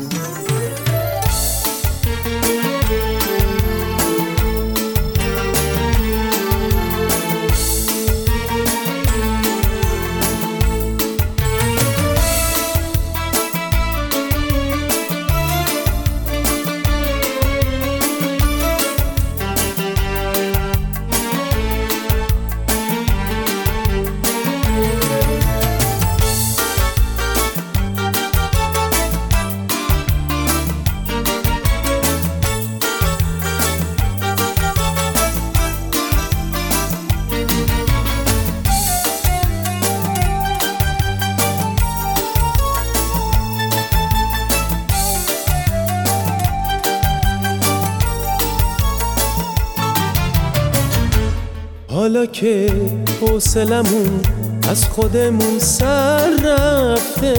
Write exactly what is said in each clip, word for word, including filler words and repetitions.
حالا که حوصلمون از خودمون سر رفته،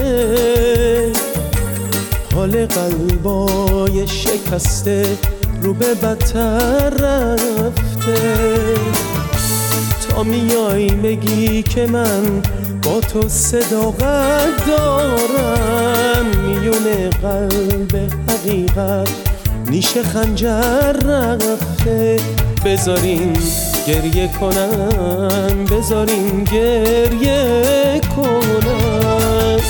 حال قلبای شکسته رو به بدتر رفته. تا میای بگی که من با تو صداقت دارم، میونه قلب حقیقت نیش خنجر رفته. بذارین گریه کنم، بذارین گریه کنم.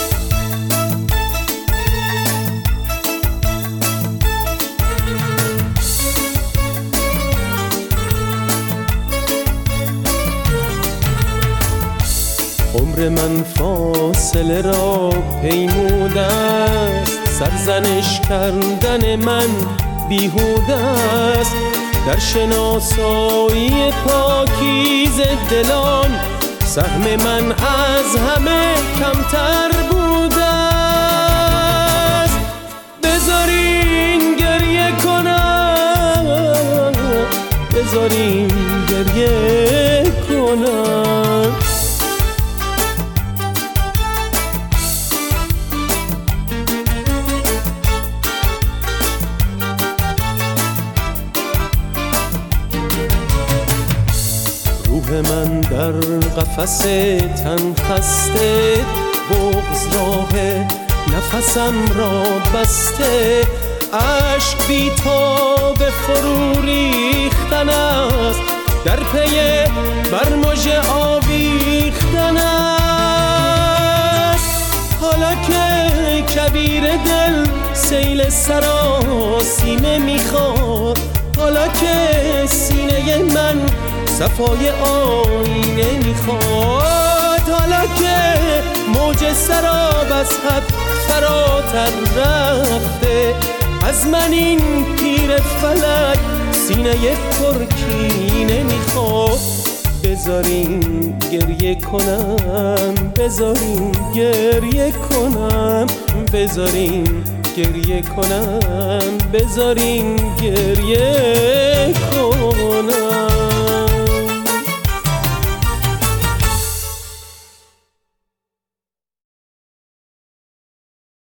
عمر من فاصله را پیموده است، سرزنش کردن من بیهوده است. در شناسایی پاکیز دلان سهم من از همه کمتر بوده است. بذارین گریه کنم، بذارین گریه کنم. روح من در قفس تن خسته، بغض راه نفسم را بسته. عشق بی تاب فرو ریختن است، در پی برمژ آویختن است. حالا که کبیر دل سیل سراسیمه میخواد، حالا که سینه من صفای آینه میخواد، حالا که موج سراب از حد فراتر رفته. از من این پیر فلک سینه پرکینه میخواد. بذارین گریه کنم، بذارین گریه کنم، بذارین گریه کنم، بذارین گریه کنم.